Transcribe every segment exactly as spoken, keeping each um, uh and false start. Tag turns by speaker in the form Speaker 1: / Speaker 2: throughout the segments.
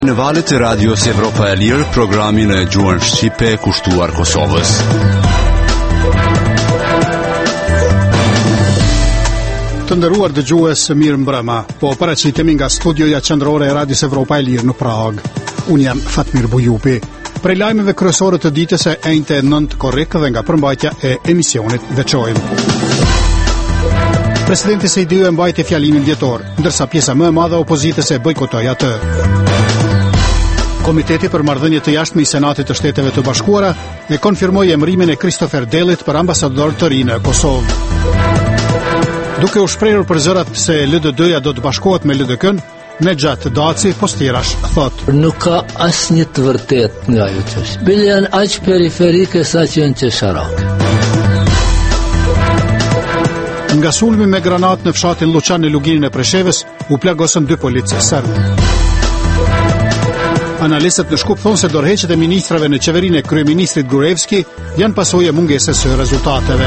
Speaker 1: Në valët e radios Evropa e Lirë, programin e gjuhën shqipe kushtuar Kosovës.
Speaker 2: Të nderuar dëgjues, mirë mbrëma. Po paraqitemi nga studioja qendrore e radios Evropa e Lirë në Prag. Unë jam Fatmir Bujupi. Prej lajmeve kryesore të ditës e enjte nëntë korrik dhe nga përmbajtja e emisionit veçojmë. Presidenti Sejdiu e mbajti fjalimin vjetor, ndërsa pjesa më e madhe e opozitës e bojkotoi atë. Komiteti për marrëdhënie të jashtme i Senatit të Shteteve të Bashkuara e konfirmoi emërimin e Christopher Dellit për ambasador të ri në Kosovë. Duke u shprehur për zërat se L D D-ja do të bashkohet me L D K-n, Nejat Daci Postirash thot:
Speaker 3: Nuk ka asnjë të vërtetë nga ajo çështje. Bile janë aq periferike sa që janë qesharake.
Speaker 2: Nga sulmi me granat në fshatin Luçan në Luginin e Preshevës, u plagosën dy policë serbë. Analistët në Shkup thonë se dorëheqjet e ministrave në qeverinë e kryeministrit Gruevski janë pasojë e mungesës së rezultateve.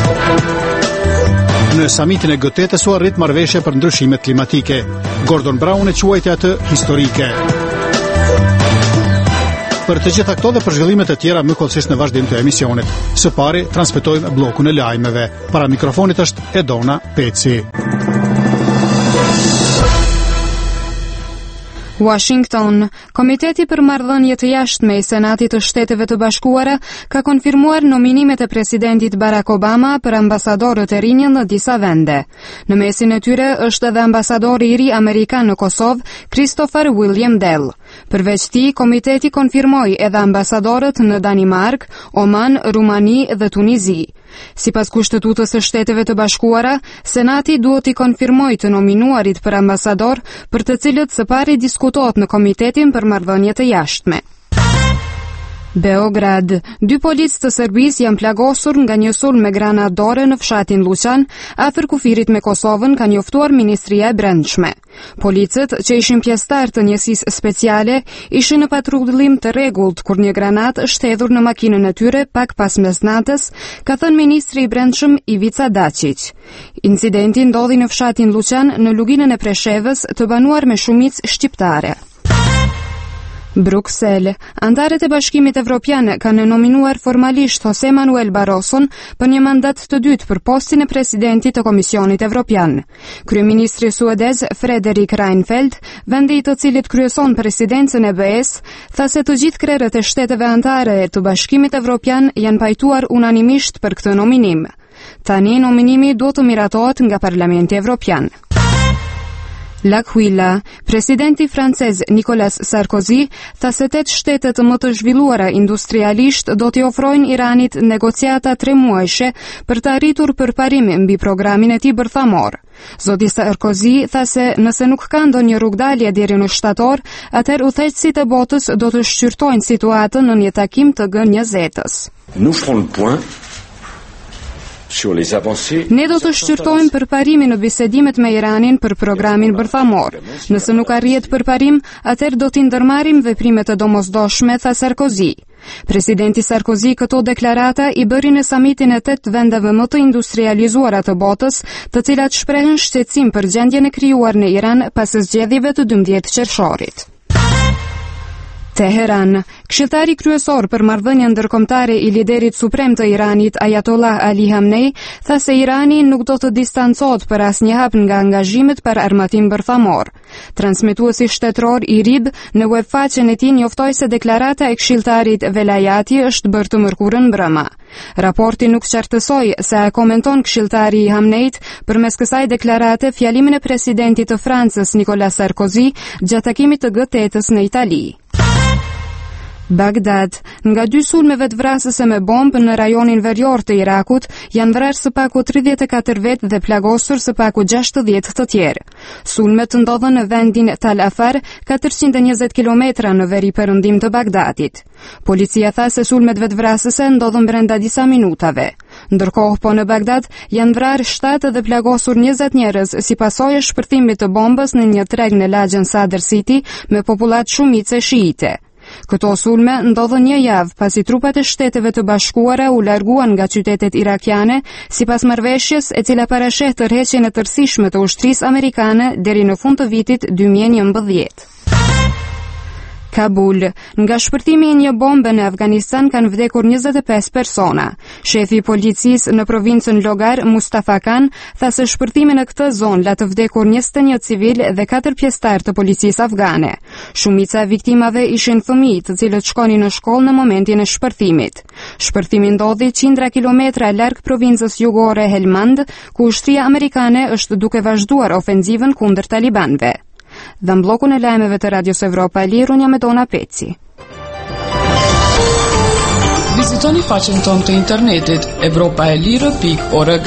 Speaker 2: Në samitin e G tetës u arrit marrëveshje për ndryshimet klimatike. Gordon Brown e quajti atë historike. Për të gjitha këto dhe për zhvillimet e tjera më kollësisht në vazhdim të emisionit. Së pari transmetojmë bllokun e lajmeve. Para mikrofonit është Edona Peci.
Speaker 4: Washington. Komiteti për marrëdhënie të jashtme i Senatit të Shteteve të Bashkuara ka konfirmuar nominimet e presidentit Barack Obama për ambasadorët e rinj në disa vende. Në mesin e tyre është edhe ambasadori i ri amerikan në Kosovë, Christopher William Dell. Përveç tij, komiteti konfirmoi edhe ambasadorët në Danimark, Oman, Rumani dhe Tunizi. Sipas Kushtetutës së Shteteve të Bashkuara, Senati duhet i konfirmojë të nominuarit për ambasador, për të cilët së pari diskutohet në Komitetin për Marrëdhënie të Jashtme. Beograd. Dy policë të Serbisë janë plagosur nga një sulm me granat dore në fshatin Luçan, afër kufirit me Kosovën, ka njoftuar Ministria e Brendshme. Policët, që ishin pjesëtar të njësisë speciale, ishin në patrullim të rregullt kur një granat është hedhur në makinën e tyre pak pas mesnatës, ka thënë Ministri i Brendshëm Ivica Dačić. Incidenti ndodhi në fshatin Luçan në Luginën e Preshevës, të banuar me shumicë shqiptare. Bruksel. Antarët e Bashkimit Evropian kanë nominuar formalisht Jose Manuel Barroson për një mandat të dytë për postin e presidentit të Komisionit Evropian. Kryeministri suedez Fredrik Reinfeldt, vendi i të cilit kryeson presidencën e B E-s, tha se të gjithë krerët e shteteve anëtare të Bashkimit Evropian janë pajtuar unanimisht për këtë nominim. Tani nominimi duhet të miratohet nga Parlamenti Evropian. L'Aquila. Presidenti francez Nicolas Sarkozy tha se tetë shtetet më të zhvilluara industrialisht do t'i ofrojnë Iranit negociata tre muajshe për të arritur përparim mbi programin e tij bërthamor. Zoti Sarkozy tha se nëse nuk ka ndonjë rrugdalje deri në shtator, atëherë udhëheqësit e botës do të shqyrtojnë situatën në një takim të G njëzet-s.
Speaker 5: Nous ferons le point.
Speaker 4: Ne do të shqyrtojmë përparimin në bisedimet me Iranin për programin bërthamor. Nëse nuk arrihet përparim, atëherë do t'i ndërmarrim veprimet e domosdoshme, tha Sarkozy. Presidenti Sarkozy këto deklarata i bëri në samitin e tetë vendeve më të industrializuara të botës, të cilat shprehen shqetësim për gjendjen e krijuar në Iran pas zgjedhjeve të dymbëdhjetë qershorit. Teheran. Këshilltari kryesor për marrëdhënien ndërkombëtare i liderit suprem të Iranit, Ayatollah Ali Khamenei, tha se Irani nuk do të distancohet për asnjë hap nga angazhimet për armatim bërthamor. Transmetuesi shtetëror i R I B në webfaqen e tij njoftoi se deklarata e këshilltarit Velayati është bërë të mërkurën mbrëmë. Raporti nuk qartësoi se a komenton këshilltari i Khameneit përmes kësaj deklarate fjalimin e presidentit të Francës Nicolas Sarkozy gjatë takimit të G tetës në Itali. Bagdad. Nga dy sulmeve të vrasëse me bombë në rajonin verior të Irakut, janë vrarë së paku tridhjetë e katër vetë dhe plagosur së paku gjashtëdhjetë të tjerë. Sulmet ndodhen në vendin Tal Afar, katërqind e njëzet kilometra në veri perëndim të Bagdadit. Policia tha se sulmet vetvrasëse ndodhen brenda disa minutave. Ndërkohë po në Bagdad janë vrarë shtatë dhe plagosur njëzet njerëz si pasojë e shpërthimit të bombës në një treg në lagjen Sadr City me popullat shumice shiite. Këto sulme ndodhen një javë pasi trupat e Shteteve të Bashkuara u larguan nga qytetet irakiane sipas marrëveshjes e cila parasheh tërheqjen e tërësishme të ushtrisë amerikane deri në fund të vitit dy mijë e njëmbëdhjetë. Kabul. Nga shpërtimi i një bombe në Afganistan kanë vdekur njëzet e pesë persona. Shefi i policisë në provincën Logar, Mustafa Khan, tha se shpërtimi në këtë zonë la të vdekur njëzet e një civil dhe katër pjesëtar të policisë afgane. Shumica e viktimave ishin fëmijë, të cilët shkonin në shkollë në momentin e shpërtimit. Shpërtimi ndodhi qindra kilometra larg provincës jugore Helmand, ku ushtria amerikane është duke vazhduar ofenzivën kundër talibanëve. Dhe në blokun e lajmeve të Radios Evropa e Lirë, unë jam Dona Peci.
Speaker 5: Vizitoni faqen tonë të internetit evropaelire pikë org.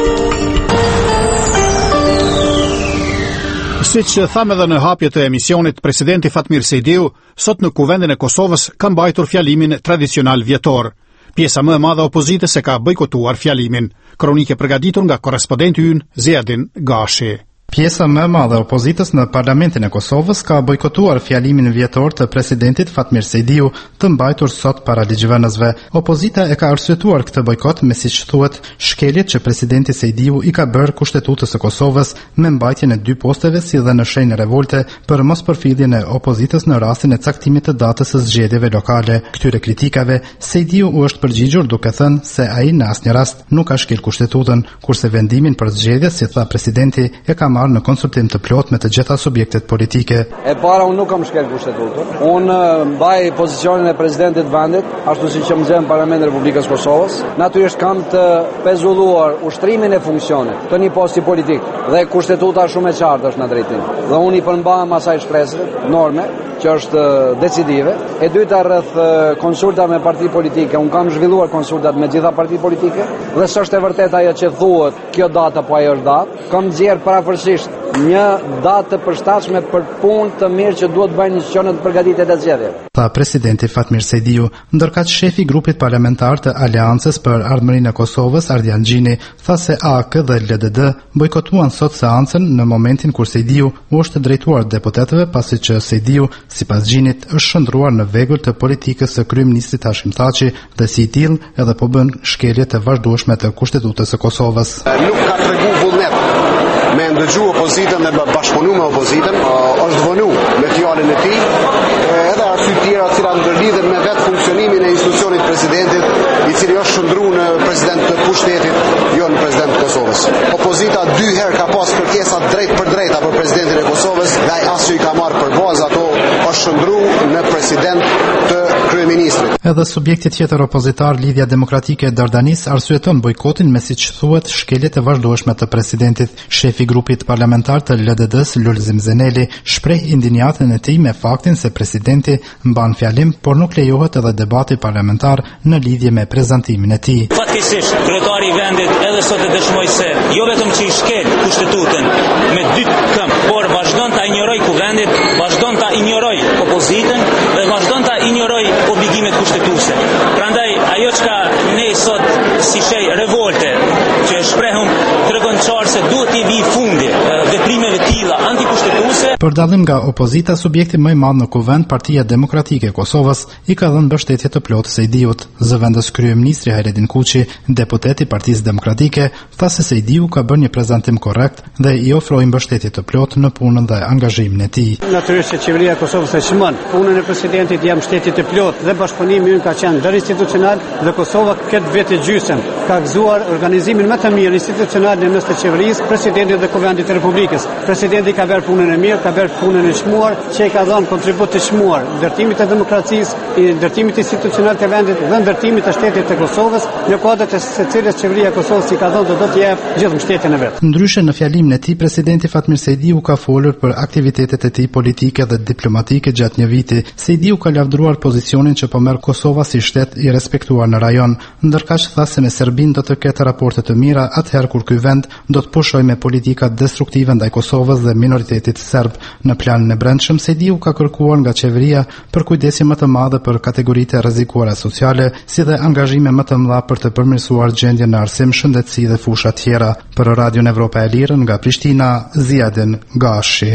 Speaker 2: Siç thamë edhe në hapje të emisionit, presidenti Fatmir Sejdiu sot në kuvendin e Kosovës ka mbajtur fjalimin tradicional vjetor. Pjesa më e madhe e opozitës e ka bojkotuar fjalimin. Kronike përgatitur nga korrespondenti ynë Ziadin Gashi.
Speaker 6: Pjesa më e madhe e opozitës në Parlamentin e Kosovës ka bojkotuar fjalimin vjetor të presidentit Fatmir Sejdiu të mbajtur sot para ligjvënësve. Opozita e ka arsyetuar këtë bojkot me, siç thuhet, shkeljet që presidenti Sejdiu i ka bërë Kushtetutës së Kosovës me mbajtjen e dy posteve si dhe në shenjë revolte për mospërfilljen e opozitës në rastin e caktimit të datës së zgjedhjeve lokale. Këtyre kritikave Sejdiu u është përgjigjur duke thënë se ai në asnjë rast nuk ka shkel Kushtetutën, kurse vendimin për zgjedhje, si tha presidenti, e ka në konsultim të plot me të gjitha subjektet politike.
Speaker 7: E para, unë nuk kam shkel Kushtetutën. Unë mbaj pozicionin e presidentit vendit, ashtu si që më zem Parlamentin e Republikës Kosovës. Natyrisht kam të pezulluar ushtrimin e funksionit të një posti politik dhe Kushtetuta shumë e qartë është në drejtim. Dhe unë i përmbahem asaj shpresë, norme, që është decisive. E dyta, rreth konsulta me parti politike. Unë kam zhvilluar konsultat me gjitha parti politike dhe s'është e vërtet ajo që thuhet kjo data, po ajo është datë. Kam nxjerr parafërsisht një datë të përshtatshme për punë të mirë që duhet bëjnë institucionet të përgatitura të zgjedhjeve.
Speaker 6: Tha presidenti Fatmir Sejdiu, ndërkaq shefi i grupit parlamentar të Aleancës për Ardhmërinë e Kosovës, Ardian Gjini, tha se A K dhe L D D bojkotuan sot seancën në momentin kur Sejdiu u është drejtuar deputetëve, pasi që Sejdiu, sipas Gjinit, është shndruar në vegull të politikës së kryeministit Hashim Thaçi dhe si i tillë edhe po bën shkelje të vazhdueshme të Kushtetutës së Kosovës.
Speaker 8: Nuk ka tregu vullnet me ndëgju opozitën dhe bashkëpunu me opozitën, është vënu me fjalën e tij, edhe arsye tjera të cilat ndërlidhen me vetë funksionimin e institucionit presidentit, i cili është shndruar në president të pushtetit, jo në president të Kosovës. Opozita dy herë ka pas kërkesa drejt për drejta për presidentin e Kosovës, dhe ai as që i ka marrë për bazë ato, është shndruar në president të kryeministrit.
Speaker 6: Edhe subjekti tjetër opozitar, Lidhja Demokratike e Dardanis, arsyeton bojkotin me, siç thuhet, shkeljet e vazhdueshme të presidentit. Shefi i grupit parlamentar të L D D-s, Lulzim Zeneli, shpreh indinjatën e tij me faktin se presidenti mban fjalim, por nuk lejohet edhe debati parlamentar në lidhje me prezantimin e tij.
Speaker 9: Fatkeqësisht, kryetari i vendit edhe sot e dëshmoi se jo vetëm që i shkel Kushtetutën me dy këmbë, por vazhdon ta injoroj kuvendit, vazhdon ta injoroj opozitën dhe vazhdon ta injoroj obligimet kushtetuese. Prandaj ajo çka ne sot si shej revolte që shprehun tregon qartë se duhet të vi fundi veprimeve të tilla antikushtetuese.
Speaker 6: Për dallim nga opozita, subjekti më i madh në kuvend, Partia Demokratike e Kosovës, i ka dhënë mbështetje të plotë Sejdiut. Zëvendës kryeministri Hayredin Kuçi, deputet i Partisë Demokratike, tha se Sejdiu ka bërë një prezantim korrekt dhe i ofroi mbështetje të plotë në punën dhe angazhimin e tij.
Speaker 10: Natyrisht që qeveria e Kosovës e shmon punën e presidentit, jam mbështetje të plotë dhe bashkëpunimi ynë ka qenë ndërinstitucional dhe Kosova këtë vetë gjysëm ka gëzuar organizimin më të mirë institucional në mes të qeverisë, presidentit dhe kuvendit të Republikës. Presidenti ka bërë punën e mirë, ka bërë punën e çmuar, që i ka dhënë kontribut të çmuar ndërtimit të demokracisë, ndërtimit institucional të vendit dhe ndërtimit të shtetit të Kosovës, në kuadër të secilës qeveria e Kosovës i ka dhënë do të jep gjithë mbështetjen e vet.
Speaker 6: Ndryshe, në fjalimin e tij, presidenti Fatmir Sejdiu ka folur për aktivitetet e tij politike dhe diplomatike gjatë një viti. Sejdiu ka lavdruar pozicionin që po merr Kosova si shtet i respektuar në rajon, ndërkaq tha se me Serbinë do të ketë raporte të mira atëherë kur ky vend do të pushojë me politika destruktive ndaj Kosovës dhe minoritetit serb. Në planin e brendshëm, Sejdiu ka kërkuar nga qeveria për kujdesje më të madhe për kategoritë e rrezikuara sociale, si dhe angazhime më të mëdha për të përmirësuar gjendjen në arsim, shëndetësi dhe fusha tjera. Për Radion Evropa e Lirë, nga Prishtina, Ziadin Gashi.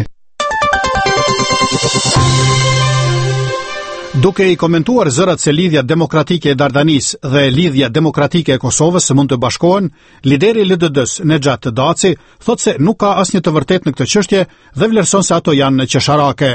Speaker 2: Duke i komentuar zërat se Lidhja Demokratike e Dardanis dhe Lidhja Demokratike e Kosovës mund të bashkohen, lideri i L D D-s Nexhat Daci thot se nuk ka asnjë të vërtetë në këtë çështje dhe vlerëson se ato janë qesharake.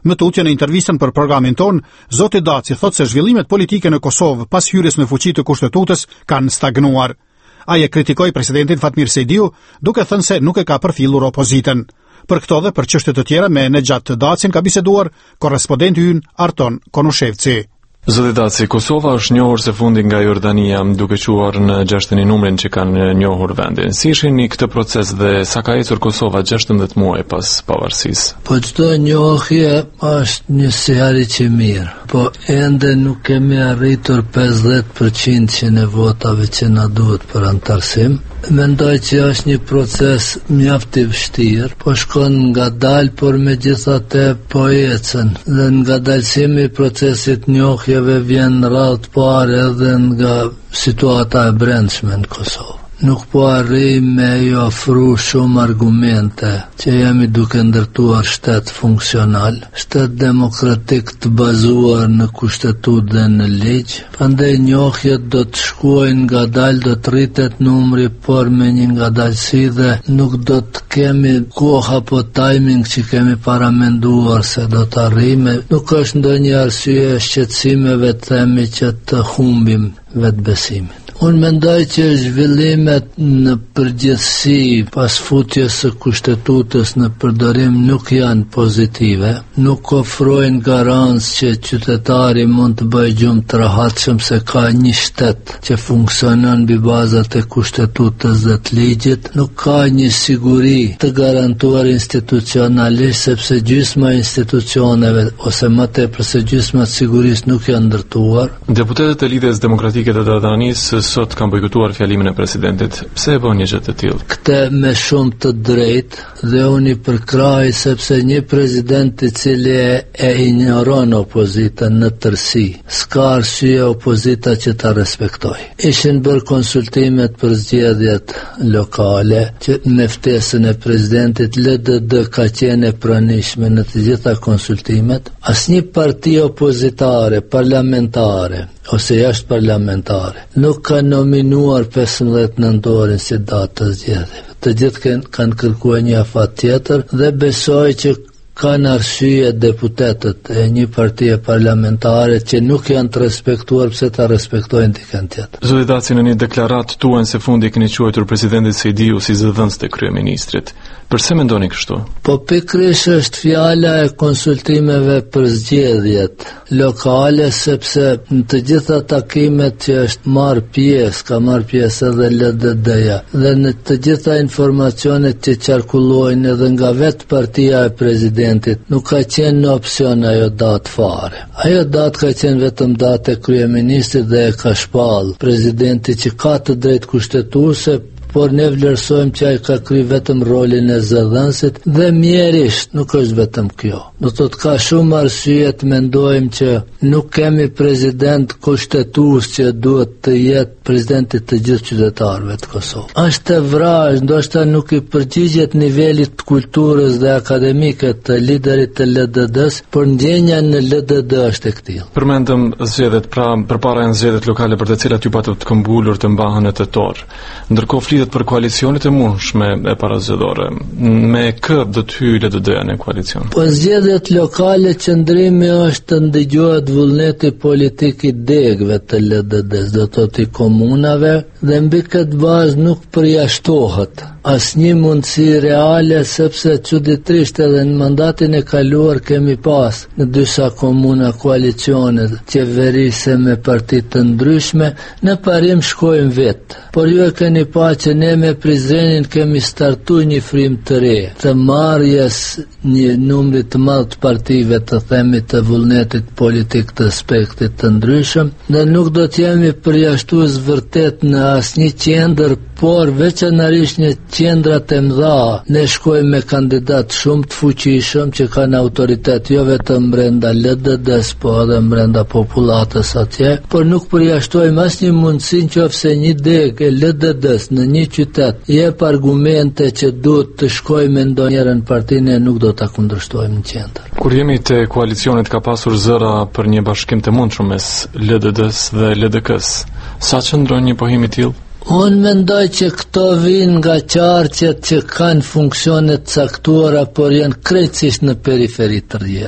Speaker 2: Më tutje në intervistën për programin ton, zoti Daci thot se zhvillimet politike në Kosovë pas hyrjes në fuqi të kushtetutës kanë stagnuar. Ai e kritikoi presidentin Fatmir Sejdiu, duke thënë se nuk e ka përfillur opozitën. Për këto dhe për çështje të tjera me Nexhat Dacin ka biseduar korrespondenti ynë Arton Konushevci.
Speaker 11: Zoti Daci, Kosova është njohur se fundi nga Jordania, duke quar në gjashtëdhjetë numrin që kanë njohur vendin. Si shihni këtë proces dhe sa ka ecur Kosova gjashtëdhjetë muaj pas pavarësisë?
Speaker 3: Po çdo njohje është një seri që mirë, po ende nuk kemi arritur pesëdhjetë përqind e votave që na duhet për antarësim. Mendoj që është një proces mjaft i vështirë, po shkon ngadalë, por megjithatë po ecën. Dhe ngadalësimi i procesit njohjeve vjen radhë parë edhe nga situata e brendshme në Kosovë. Nuk po arrijmë me i ofru shumë argumente që jemi duke ndërtuar shtet funksional, shtet demokratik të bazuar në kushtetutë dhe në ligj. Prandaj njohjet do të shkojnë ngadalë, do të rritet numri, por me një ngadalësi dhe nuk do të kemi kohë apo timing që kemi paramenduar se do të arrijmë. Nuk është ndonjë arsye shqetësimeve të themi që të humbim vetbesimin. Unë mendoj që zhvillimet në përgjithësi pas futjes së kushtetutës në përdorim nuk janë pozitive, nuk ofrojnë garancë që qytetari mund të bëjë gjumë të rahatshëm se ka një shtet që funksionon mbi bazat e kushtetutës dhe të ligjit, nuk ka një siguri të garantuar institucionalisht sepse gjysma e institucioneve ose më tepër se gjysma e sigurisë nuk janë ndërtuar.
Speaker 11: Deputetët e Lidhjes Demokratike të Dardanisë sot kanë bojkotuar fjalimin e presidentit. Pse e bën një gjë të tillë?
Speaker 3: Këtë me shumë të drejtë dhe unë i përkraj sepse një president i cili e ignoron opozitën në tërësi, s'ka arsye opozita që ta respektoj. Ishin bërë konsultimet për zgjedhjet lokale që me ftesën e presidentit L D D ka qenë e pranishme në të gjitha konsultimet. Asnjë parti opozitare, parlamentare ose jashtë parlamentare nuk ka nominuar pesëmbëdhjetë nëntorin si datë të zgjedhjeve. Të gjithë kanë kërkuar një afat tjetër dhe besoj që kanë arsye deputetët e një partie parlamentare që nuk janë të respektuar pse ta respektojnë dikën tjetër.
Speaker 11: Zoti Daci, në një deklaratë tuaj se fundi keni quajtur presidentit Sejdiu si zëdhënës të kryeministrit. Përse mendoni kështu?
Speaker 3: Po pikërisht është fjala e konsultimeve për zgjedhjet lokale, sepse në të gjitha takimet që është marrë pjesë, ka marrë pjesë edhe L D D-ja, dhe në të gjitha informacionet që qarkullojnë edhe nga vetë partia e presidentit, nuk ka qenë në opcion ajo datë fare. Ajo datë ka qenë vetëm datë e kryeministrit dhe e ka shpallë presidenti që ka të drejtë kushtetuese, por ne vlerësojmë që ai ka kryer vetëm rolin e zëdhënësit dhe mjerisht nuk është vetëm kjo. Do të thotë ka shumë arsye të mendojmë që nuk kemi president kushtetues që duhet të jetë presidenti të gjithë qytetarëve të Kosovës. Është e vrajë, ndoshta nuk i përgjigjet nivelit të kulturës dhe akademike të liderit të L D D-s, por ndjenja në L D D është e këtillë.
Speaker 11: Përmendëm zgjedhjet, pra përpara janë zgjedhjet lokale për të cilat ju patut të këmbulur të mbahën në tetor. Ndërkohë flitet për koalicionet e mundshme e parazgjedhore. Me kë do të hyjë L D D-ja në koalicion?
Speaker 3: Po zgjedhjet lokale qëndrimi është të ndëgjohet vullneti politik i degëve të L D D-s, do të thotë i komunave, dhe mbi këtë bazë nuk përjashtohet asnjë mundësi reale, sepse çuditërisht edhe në mandatin e kaluar kemi pas në disa komuna koalicione qeverise me parti të ndryshme, në parim shkojmë vetë. Por ju e keni pa që ne me Prizrenin kemi startu një frim të re, të marrjes një numri të madh të partive, të themi të vullnetit politik të aspektit të ndryshëm, dhe nuk do të jemi përjashtues vërtet në asnjë qendër, por veçanërisht një qendrat e mëdha, ne shkojmë me kandidat shumë të fuqishëm që kanë autoritet jo vetëm brenda L D D-s, po edhe brenda popullatës atje, por nuk përjashtojmë asnjë mundësi nëse një deg e L D D-s në një qytet jep argumente që duhet të shkojmë me ndonjëherë në partinë, nuk do ta kundërshtojmë në qendër.
Speaker 11: Kur jemi te koalicionet ka pasur zëra për një bashkim të mundshëm mes L D D-s dhe L D K-s. Sa qëndron një pohim i tillë?
Speaker 3: Unë mendoj që këto vinë nga qarqet që kanë funksione të caktuara, por janë krejtësisht në periferi të rrjedhave.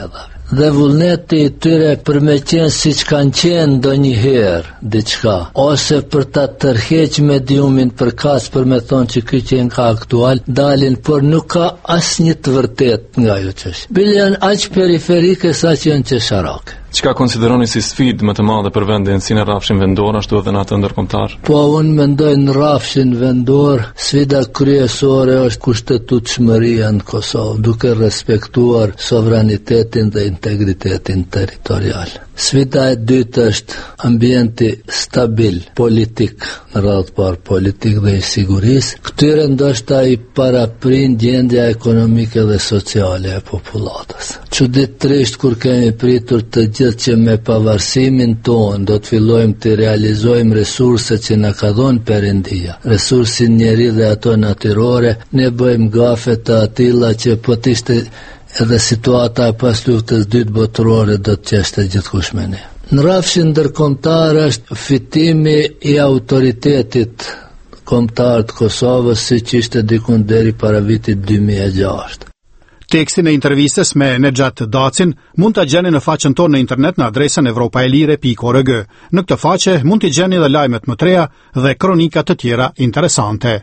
Speaker 3: dhe vullneti i tyre për me qenë si që kanë qenë ndonjëherë diçka, ose për ta tërheq mediumin për kas për me thonë që ky qenë ka aktual, dalin, por nuk ka asnjë të vërtet nga ajo çështje. Bile janë aq periferike sa që janë qesharake.
Speaker 11: Çka konsideroni si sfidë më të madhe për vendin si në rrafshin vendor, ashtu edhe në atë ndërkombëtar?
Speaker 3: Po unë mendoj në rrafshin vendor, sfida kryesore është kushtetutshmëria në Kosovë, duke respektuar sovranitetin dhe integritetin territorial. Sfida e dytë është ambienti stabil, politik, në radhë parë politik dhe i sigurisë. Këtyre ndoshta i paraprin gjendja ekonomike dhe sociale e popullatës. Çuditërisht kur kemi pritur të gjithë që me pavarësimin tonë do të fillojmë të realizojmë resurset që na ka dhënë Perëndia, resursin njeri dhe ato natyrore, ne bëjmë gafe të atilla që po të ishte edhe situata pas luftës dytë botërore do të qeshte gjithkush me ne. Në rrafshin ndërkombëtar është fitimi i autoritetit kombëtar të Kosovës siç ishte diku deri para vitit dy mijë e gjashtë.
Speaker 2: Tekstin e intervistës me Nexhat Dacin mund ta gjeni në faqen tonë në internet në adresën evropaelire punkt org. Në këtë faqe mund t'i gjeni edhe lajmet më të reja dhe kronika të tjera interesante.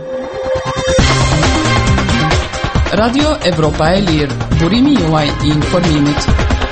Speaker 5: Radio Evropa e Lirë, burimi juaj i informimit.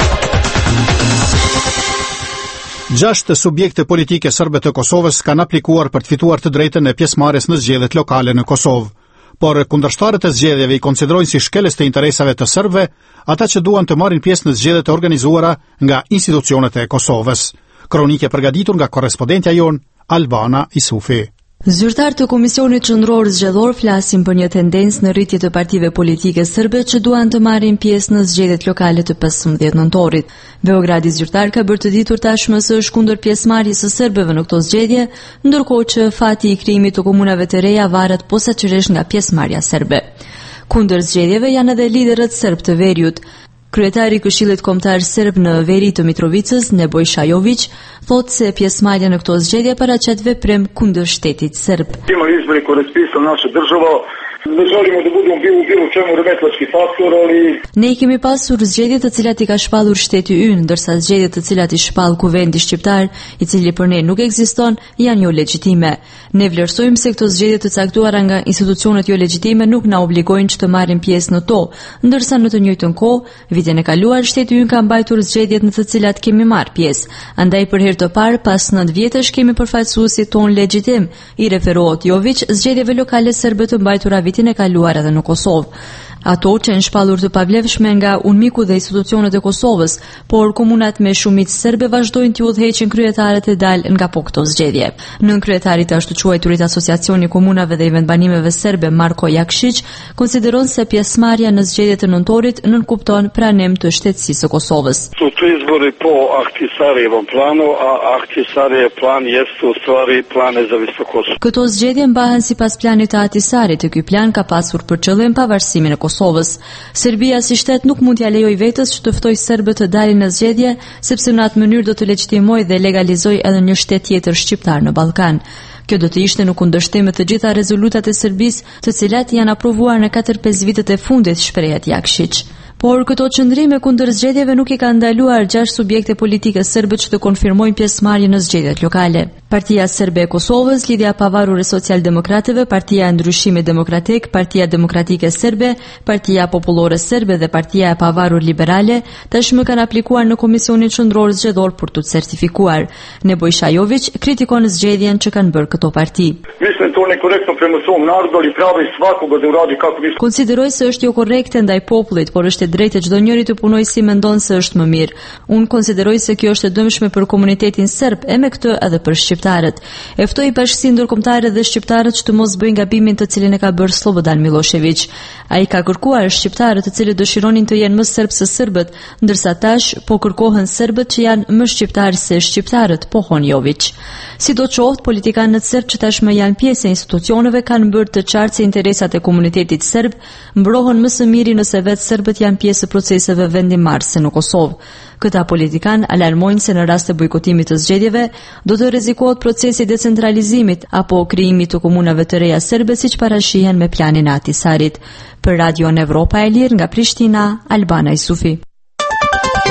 Speaker 2: Gjashtë subjekte politike serbe të Kosovës kanë aplikuar për të fituar të drejtën e pjesëmarrjes në zgjedhjet lokale në Kosovë. Por kundërshtarët e zgjedhjeve i konsiderojnë si shkelës të interesave të serbëve ata që duan të marrin pjesë në zgjedhjet e organizuara nga institucionet e Kosovës. Kronike përgatitur nga korrespondentja jon Albana Isufi.
Speaker 12: Zyrtar të Komisionit Qendror Zgjedhor flasin për një tendencë në rritje të partive politike serbe që duan të marrin pjesë në zgjedhjet lokale të pesëmbëdhjetë nëntorit. Beogradi zyrtar ka bërë të ditur tashmë se është kundër pjesëmarrjes së serbëve në këto zgjedhje, ndërkohë që fati i krijimit të komunave të reja varet posaçërisht nga pjesëmarrja serbe. Kundër zgjedhjeve janë edhe liderët serb të Veriut. Kryetari i Këshillit Kombëtar Serb në Veri të Mitrovicës, Nebojša Jović, thotë se pjesëmarrja në këto zgjedhje paraqet veprim kundër shtetit serb.
Speaker 13: Ima izbori koje raspisala naša država. Ne želimo da budemo bilo bilo čemu remetilački faktor, ali
Speaker 12: ne kemi pasur zgjedhje të cilat i ka shpallur shteti ynë, ndërsa zgjedhjet të cilat i shpall kuvendi shqiptar, i cili për ne nuk ekziston, janë jo legjitime. Ne vlerësojmë se këto zgjedhje të caktuara nga institucionet jo legjitime nuk na obligojnë që të marrim pjesë në to, ndërsa në të njëjtën kohë, vitin e kaluar shteti ynë ka mbajtur zgjedhjet në të cilat kemi marrë pjesë. Andaj për herë të parë pas nëntë vjetësh kemi përfaqësuesin ton legjitim, i referohet Jović zgjedhjeve lokale serbe të mbajtura vitin e kaluar edhe në Kosovë. Ato që janë shpallur të pavlefshme nga UNMIK-u dhe institucionet e Kosovës, por komunat me shumicë serbe vazhdojnë të udhëheqin kryetarët e dalë nga po këto zgjedhje. Nën kryetarit ashtu quajturit Asociacioni Komunave dhe i vendbanimeve serbe Marko Jakšić konsideron se pjesëmarrja në zgjedhjet e nëntorit nënkupton pranim të shtetësisë së Kosovës.
Speaker 13: Su to izbori po Ahtisarijevom planu, a Ahtisarijev plan jeste u stvari plan nezavisno Kosovo.
Speaker 12: Këto zgjedhje mbahen sipas planit të Ahtisarit. Ky plan ka pasur për qëllim pavarësimin e Kosovës. Serbia si shtet nuk mund t'ja lejoj vetes që të ftojë serbët të dalin në zgjedhje, sepse në atë mënyrë do të legjitimojë dhe legalizojë edhe një shtet tjetër shqiptar në Ballkan. Kjo do të ishte në kundërshtim me të gjitha rezolutat e Serbisë, të cilat janë aprovuar në katër pesë vitet e fundit, shprehet Jakšić. Por këto qëndrime kundër zgjedhjeve nuk i ka ndaluar gjashtë subjekte politike serbe që të konfirmojnë pjesëmarrje në zgjedhjet lokale. Partia Serbe e Kosovës, Lidhja e Pavarur e Socialdemokratëve, Partia e Ndryshimit Demokratik, Partia Demokratike Serbe, Partia Popullore Serbe dhe Partia e Pavarur Liberale tashmë kanë aplikuar në Komisionin Qendror Zgjedhor për të certifikuar. Nebojša Jović kritikon zgjedhjen që kanë bërë këto parti.
Speaker 13: Mislim to ne korektno prema svom narodu i pravo i svakoga da uradi kako misli.
Speaker 12: Konsideroj se është jo korrekte ndaj popullit, por është e drejtë çdo njeri të punojë si mendon se është më mirë. Unë konsideroj se kjo është e dëmshme për komunitetin serb, e me këtë edhe për shqiptarët. E ftoi bashkësinë ndërkombëtare dhe shqiptarët që të mos bëjnë gabimin të cilin e ka bërë Slobodan Milošević. Ai ka kërkuar shqiptarët të cilët dëshironin të jenë më serb se serbët, ndërsa tash po kërkohen serbët që janë më shqiptarë se shqiptarët, pohon Jović. Sidoqoftë, politikanët serb që tashmë janë pjesë e institucioneve kanë bërë të qartë se interesat e komunitetit serb mbrohen më së miri nëse vetë serbët janë pjesë e proceseve vendimmarrëse në Kosovë. Këta politikan alarmojnë se në rast të bojkotimit të zgjedhjeve do të rrezikohet procesi i decentralizimit apo krijimi të komunave të reja serbe siç parashihen me planin e Ahtisarit. Për Radio Evropa e Lirë nga Prishtina, Albana Isufi.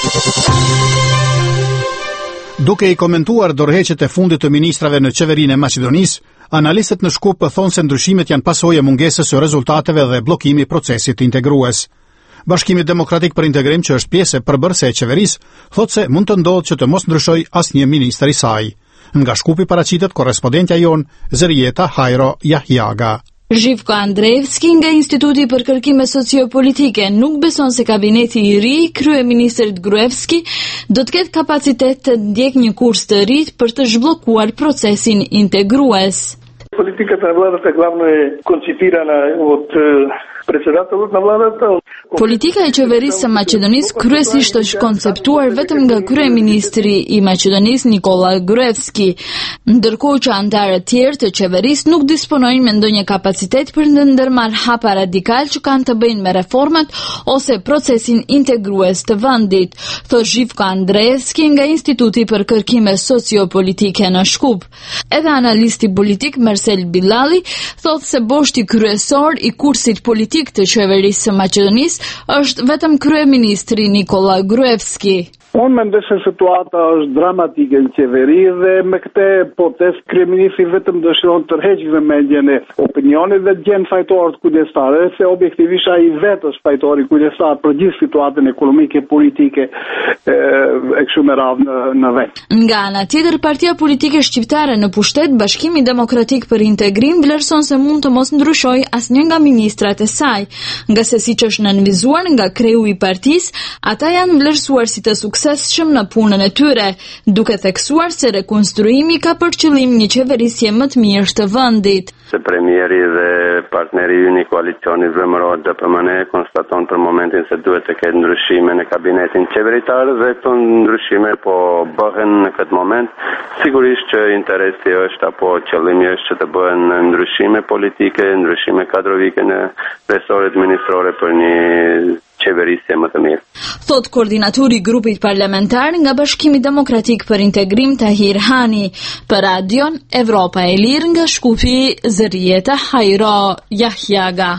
Speaker 2: Duke i komentuar dorëheqjet e fundit të ministrave në qeverinë e Maqedonisë, analistët në Shkup thonë se ndryshimet janë pasojë e mungesës së rezultateve dhe bllokimi i procesit integrues. Bashkimi Demokratik për Integrim, që është pjesë e përbërëse e qeverisë, thotë se mund të ndodhë që të mos ndryshoj asnjë ministër i saj. Nga Shkupi paraqitet korrespondentja jon Zerieta Hajro Jahjaga.
Speaker 12: Zhivko Andreevski nga Instituti për Kërkime Sociopolitike nuk beson se kabineti i ri i kryeministrit Gruevski do të ketë kapacitet të ndjek një kurs të ri për të zhbllokuar procesin integrues.
Speaker 14: Политиката на владата главно е конципирана от председателот на владата.
Speaker 12: Politika e qeverisë së Maqedonisë kryesisht është konceptuar vetëm nga kryeministri i Maqedonisë Nikola Gruevski, ndërkohë që anëtarët tjerë të qeverisë nuk disponojnë me ndonjë kapacitet për të ndërmarrë hapa radikal që kanë të bëjnë me reformat ose procesin integrues të vendit, thotë Zhivko Andreevski nga Instituti për Kërkime Sociopolitike në Shkup. Edhe analisti politik Mersel Bilali thotë se boshti kryesor i kursit politik të qeverisë së Maqedonisë është vetëm kryeministri Nikola Gruevski.
Speaker 14: Unë mendoj se situata është dramatike në qeveri dhe me këtë protest kryeministri vetëm dëshiron të tërheqë vëmendjen e opinionit dhe gjen fajtorët kujdestar, se objektivisht ai vetë është fajtori kujdestar për gjithë situatën ekonomike, politike e, e kështu me radhë në, në vend.
Speaker 12: Nga ana tjetër, partia politike shqiptare në pushtet, Bashkimi Demokratik për Integrim, vlerëson se mund të mos ndryshojë asnjë nga ministrat e saj, nga se siç është nënvizuar nga kreu i partisë, ata janë vlerësuar si të suksesshëm në punën e tyre, duke theksuar se rekonstruimi ka për qëllim një qeverisje më të mirë të vendit.
Speaker 15: Se premieri dhe partneri ynë i koalicionit zemëror D P M N konstaton për momentin se duhet të ketë ndryshime në kabinetin qeveritar dhe këto ndryshime po bëhen në këtë moment. Sigurisht që interesi është apo qëllimi është që të bëhen ndryshime politike, ndryshime kadrovike në resortet ministrore për një qeverisje më të mirë.
Speaker 12: Thot koordinatori i grupit parlamentar nga Bashkimi Demokratik për Integrim Tahir Hani, për Radion Evropa e Lirë nga Shkupi Zerieta Hajro Jahjaga.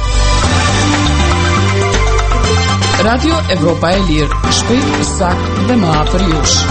Speaker 5: Radio Evropa e Lirë, shpejt, sakt dhe më afër jush.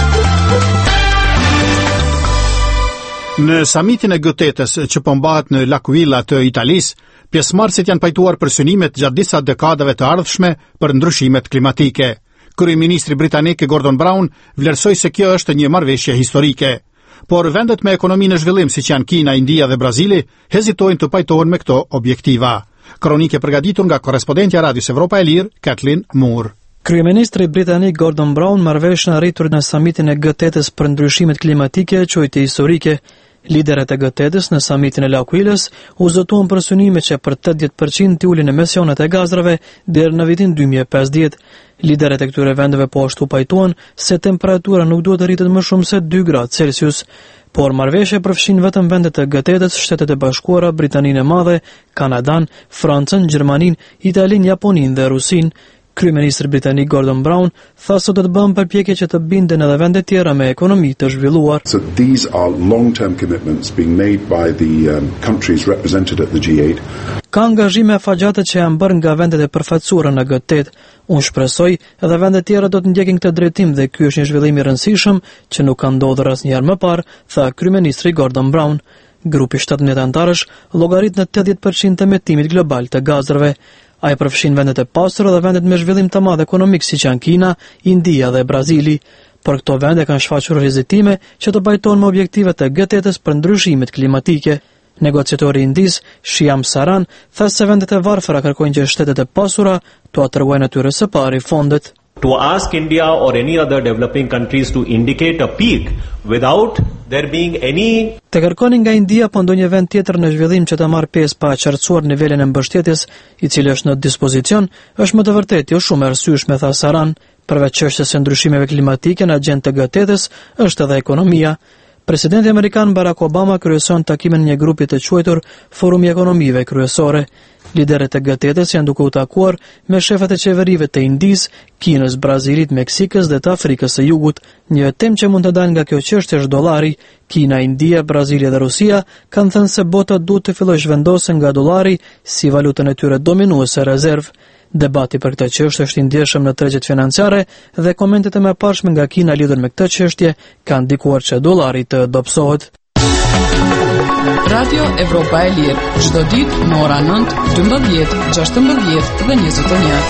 Speaker 2: Në samitin e G-tetës që po mbahet në L'Aquila të Italisë, pjesëmarrësit janë pajtuar për synimet gjatë disa dekadave të ardhshme për ndryshimet klimatike. Kryeministri britanik Gordon Brown vlerësoi se kjo është një marrëveshje historike. Por vendet me ekonomi në zhvillim siç janë Kina, India dhe Brazili hezitojnë të pajtohen me këto objektiva. Kronike përgatitur nga korrespondentja e Radios Evropa e Lirë, Kathleen Moore.
Speaker 16: Kryeministri britanik Gordon Brown marrëveshjen arritur në samitin e G-tetës për ndryshimet klimatike quajti historike. Liderët e G-tetës në samitin e L'Aquilës u zotuan për synimet që për tetëdhjetë përqind të ulin emisionet e gazrave deri në vitin dy mijë e pesëdhjetë. Liderët e këtyre vendeve po ashtu pajtuan se temperatura nuk duhet të rritet më shumë se dy gradë Celsius. Por marrëveshja përfshin vetëm vendet e G-tetës, Shtetet e Bashkuara, Britaninë e Madhe, Kanadan, Francën, Gjermaninë, Italinë, Japoninë dhe Rusinë. Kryeministri britanik Gordon Brown tha se do të bëhen përpjekje që të binden edhe vende tjera me ekonomi të zhvilluar.
Speaker 17: So these are long-term commitments being made by the um, countries represented at the G eight.
Speaker 16: Ka angazhime afatgjate që janë bërë nga vendet e përfaqësuara në G tetë. Unë shpresoj edhe vendet tjera do të ndjekin këtë drejtim dhe ky është një zhvillim i rëndësishëm që nuk ka ndodhur asnjëherë më parë, tha kryeministri Gordon Brown. Grupi shtatëdhjetë antarësh llogarit në tetëdhjetë përqind të emetimit global të gazrave. Ai përfshin vendet e pasura dhe vendet me zhvillim të madh ekonomik siç janë Kina, India dhe Brazili. Por këto vende kanë shfaqur hezitime që të pajtohen me objektivet e G tetës për ndryshimet klimatike. Negociatori indis Shyam Saran tha se vendet e varfëra kërkojnë që shtetet e pasura t'u atërgojnë atyre së pari fondet.
Speaker 18: To ask India or any other developing countries to indicate a peak without there being any
Speaker 16: Të kërkoni nga India apo ndonjë vend tjetër në zhvillim që të marrë pjesë pa qartësuar nivelin e mbështetjes i cili është në dispozicion, është më të vërtetë jo shumë e arsyeshme, tha Saran. Përveç çështjes së ndryshimeve klimatike në agjendën e G tetës është edhe ekonomia. Presidenti amerikan Barack Obama kryeson takimin një grupi të quajtur Forumi i Ekonomive Kryesore. Liderët e G tetës janë duke u takuar me shefat e qeverive të Indisë, Kinës, Brazilit, Meksikës dhe të Afrikës së Jugut. Një temë që mund të dalë nga kjo çështje është dollari. Kina, India, Brazili dhe Rusia kanë thënë se bota duhet të fillojë zhvendosë nga dollari si valutën e tyre dominuese rezervë. Debati për këtë çështje është i ndjeshëm në tregjet financiare dhe komentet e mëparshme nga Kina lidhur me këtë çështje kanë ndikuar që dollari të dobësohet.
Speaker 5: Radio Evropa e Lirë, çdo ditë në orën nëntë, dymbëdhjetë, gjashtëmbëdhjetë dhe njëzet e një.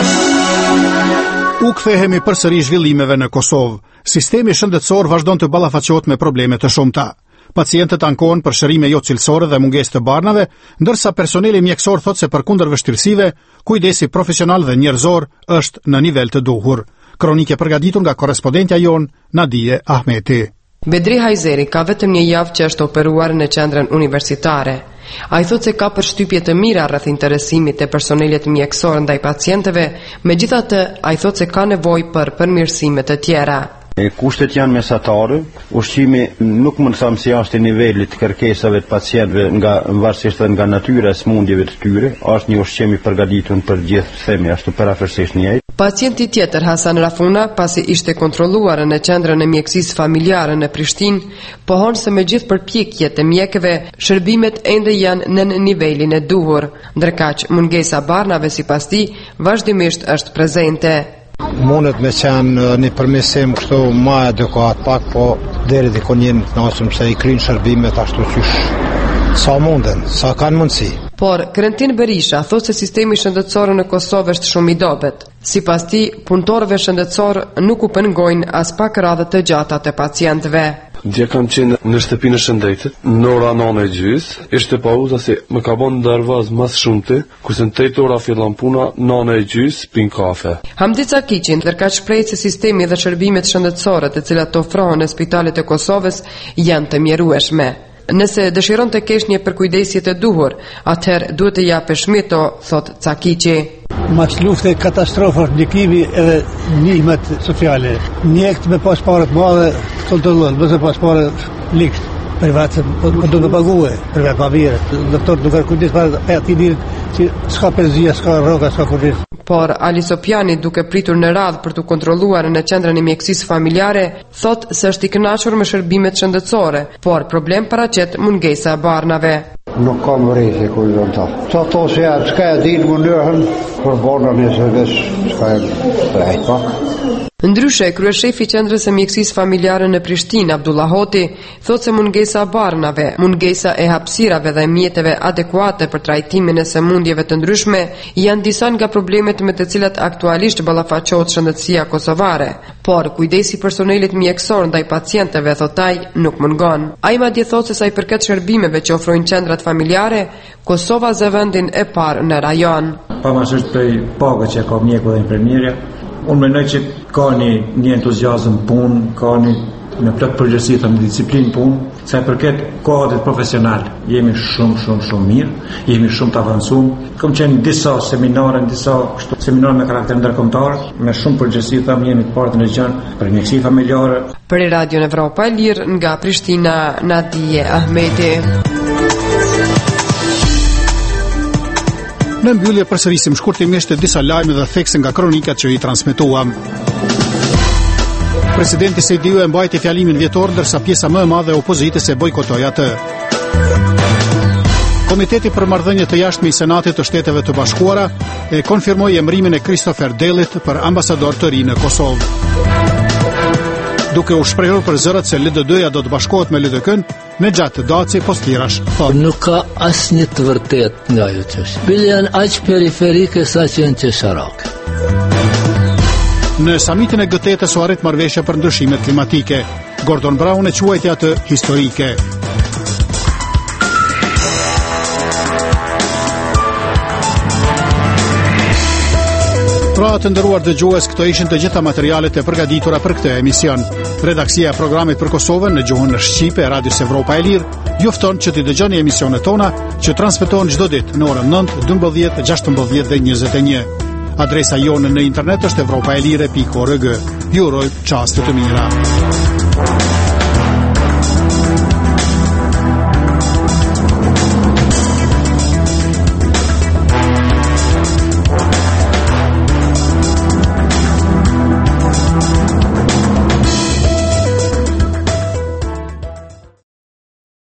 Speaker 2: U kthehemi përsëri zhvillimeve në Kosovë. Sistemi shëndetësor vazhdon të ballafaqohet me probleme të shumta. Pacientët ankohen për shërime jo cilësore dhe mungesë të barnave, ndërsa personeli mjekësor thotë se përkundër vështirësive, kujdesi profesional dhe njerëzor është në nivel të duhur. Kronike përgatitur nga korrespondentja jon Nadije Ahmeti.
Speaker 19: Bedri Hajzeri ka vetëm një javë që është operuar në qendrën universitare. Ai thotë se ka përshtypje të mira rreth interesimit të personelit mjekësor ndaj pacientëve, megjithatë ai thotë se ka nevojë për përmirësime të tjera.
Speaker 20: E kushtet janë mesatare, ushqimi nuk mund të them se është i nivelit të kërkesave të pacientëve nga varësisht nga natyra e smundjeve të tyre, është një ushqim i përgatitur për gjithë themi ashtu parafërsisht njëjtë.
Speaker 19: Pacienti tjetër Hasan Rafuna, pasi ishte kontrolluar në qendrën e mjekësisë familjare në Prishtinë, pohon se me gjithë përpjekjet e mjekëve, shërbimet ende janë në nivelin e duhur, ndërkaq mungesa barnave sipas tij vazhdimisht është prezente.
Speaker 21: Mundet me qenë një përmirësim kështu më adekuat pak, po deri diku një nësëm se i krynë shërbimet ashtu qysh sa munden, sa kanë mundësi.
Speaker 19: Por Krentin Berisha thotë se sistemi shëndetësor në Kosovë është shumë i dobët. Sipas tij, punëtorëve shëndetësor nuk u pengojnë as pak radhë të gjata të pacientëve.
Speaker 22: Dje kam qenë në shtëpinë e shëndetit, në ora nëntë e gjys, ishte pauza se më ka bën darvaz mas shumëti, kurse në tetë ora fillon puna, nëntë e gjys pin kafe.
Speaker 19: Hamdi Cakiqi ndërkaq shpreh se sistemi dhe shërbimet shëndetësore të cilat ofrohen në spitalet e Kosovës janë të mjerueshme. Nëse dëshiron të kesh një përkujdesje të duhur, atëherë duhet të japësh mito, thot Cakiqi.
Speaker 10: Mas lufte katastrofa ndikimi edhe ndihmet sociale. Mjekët me pas parë të mëdha kontrollojnë, bëse pas parë likt. Privat po do të paguë, privat pa vjerë. Doktor duke kujdes para aty ditë që s'ka pezia, s'ka rroga, s'ka kurrë.
Speaker 19: Por Ali Sopiani, duke pritur në radhë për të kontrolluar në qendrën e mjekësisë familjare, thot se është i kënaqur me shërbimet shëndetësore, por problem paraqet mungesa e barnave.
Speaker 21: Nuk kam rrethje ku do të. Sa to se ja s'ka e dinë mënyrën për barnave nëse vesh s'ka e drejt pak.
Speaker 19: Ndryshe, kryeshefi i qendrës së mjekësisë familjare në Prishtinë, Abdullah Hoti, thotë se mungesa e barnave, mungesa e hapësirave dhe mjeteve adekuate për trajtimin e sëmundjeve të ndryshme janë disa nga problemet me të cilat aktualisht ballafaqohet shëndetësia kosovare, por kujdesi personelit mjekësor ndaj pacientëve, thotë ai, nuk mungon. Ai madje thotë se sa i përket shërbimeve që ofrojnë qendrat familjare, Kosova zë vendin e parë në rajon.
Speaker 23: Pavarësisht prej pagës që ka mjeku dhe infermierja, unë mendoj që ka një, një entuziazëm punë, ka një në plot përgjithësi të disiplinë punë, sa i përket kohët profesional, jemi shumë shumë shumë mirë, jemi shumë të avancuar. Kam qenë disa seminare, disa kështu seminare me karakter ndërkombëtar, me shumë përgjithësi thamë jemi të parë në gjën për mjekësi familjare.
Speaker 19: Për Radio Evropa e Lirë nga Prishtina, Nadije Ahmeti.
Speaker 2: Në mbyllje përsërisim shkurtimisht disa lajme dhe thekse nga kronikat që i transmetuam. Presidenti Sejdiu e mbajti fjalimin vjetor, ndërsa pjesa më e madhe e opozitës e bojkotoi atë. Komiteti për marrëdhënie të jashtme i Senatit të Shteteve të Bashkuara e konfirmoi emërimin e Christopher Delit për ambasador të ri në Kosovë. Duke u shprehur për zërat se L D D-ja do të bashkohet me L D K-n, në gjatë Daci Postirash thotë.
Speaker 3: Nuk ka asnjë të vërtetë nga ajo çështje. Bile janë aq periferike sa që janë qesharake.
Speaker 2: Në samitin e G tetës u arrit marrëveshja për ndryshimet klimatike. Gordon Brown e quajti atë historike. Pra të nderuar dëgjues, këto ishin të gjitha materialet e përgatitura për këtë emision. Redaksia e programit për Kosovën në gjuhën shqipe e Radios Evropa e Lirë ju fton që të dëgjoni emisionet tona që transmetohen çdo ditë në orën nëntë, dymbëdhjetë, gjashtëmbëdhjetë dhe njëzet e një. Adresa jonë në internet është evropaelire pikë org. Ju uroj çaste të mira.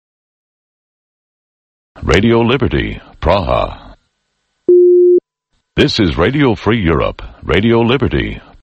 Speaker 24: Radio Liberty, Praha.
Speaker 1: This is Radio Free Europe, Radio Liberty.